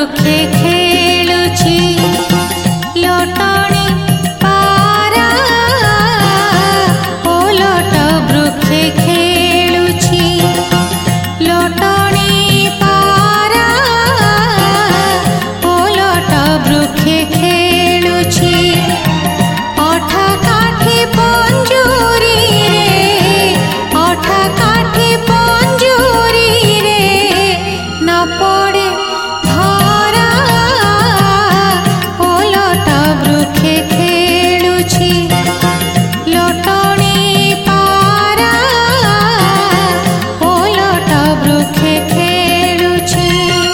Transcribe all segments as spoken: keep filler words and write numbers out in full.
ବୃକ୍ଷେ ଖେଳୁଛି ଲୋଟଣି ପାରା ଓଲଟ ବୃକ୍ଷେ ଖେଳୁଛି ଲୋଟଣି ପାରା ଓଲଟ ବୃକ୍ଷେ ଖେଳୁଛି ଅଠା କାଠି ପଞ୍ଜୁରୀରେ ଅଠା କାଠି ପଞ୍ଜୁରୀରେ ନ ପଡ଼େ ଧରା ଓଲଟ ବୃକ୍ଷେ ଖେଳୁଛି ଲୋଟଣି ପାରା ଓଲଟ ବୃକ୍ଷେ ଖେଳୁଛି।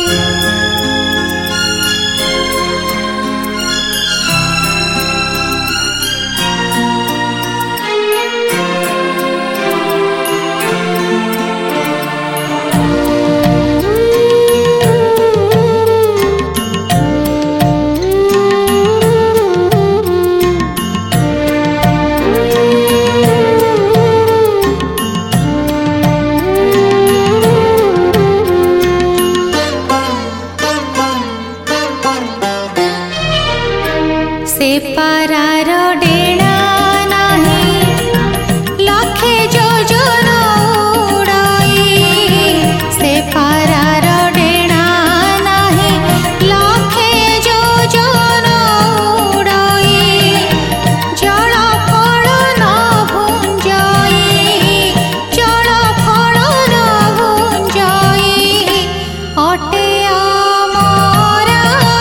से पारार डेणा नाही लखे जोजन उड़ाई से पारार डेणा नाही लखे जोजन उड़ाई जल फल न भुंजाई जल फल न भुंजाई अटे आमरा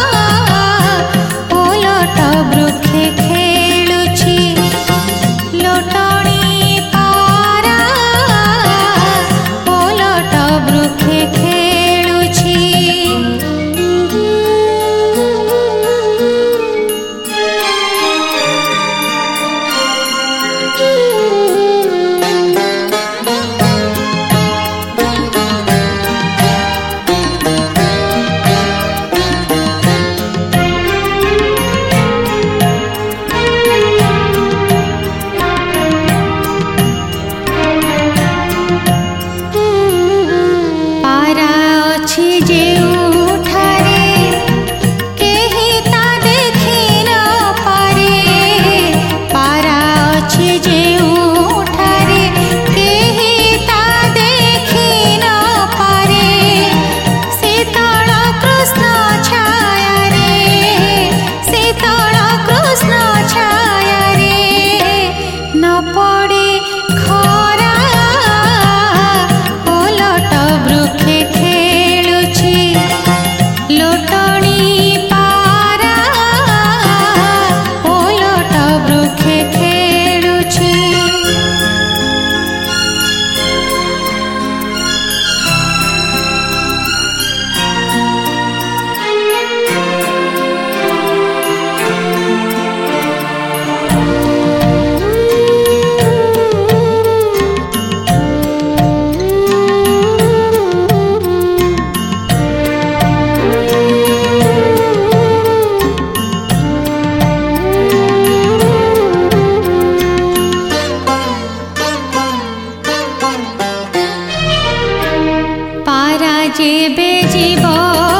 ओलट बृक्षे खेलुछि लोटणी पारा ओलट बृक्षे खेलुछि। पारा अछि जेउठारे केहि ता देखि न पारे पारा अछि जेउठारे केहि ता देखि न पारे शीतल कृष्ण छाया रे शीतल कृष्ण छाया रे न पड़े खरा ओलट बृक्षे खेलुछि लोटणी पारा ओलट बृक्षे खेलुछि। पारा जेबे जीव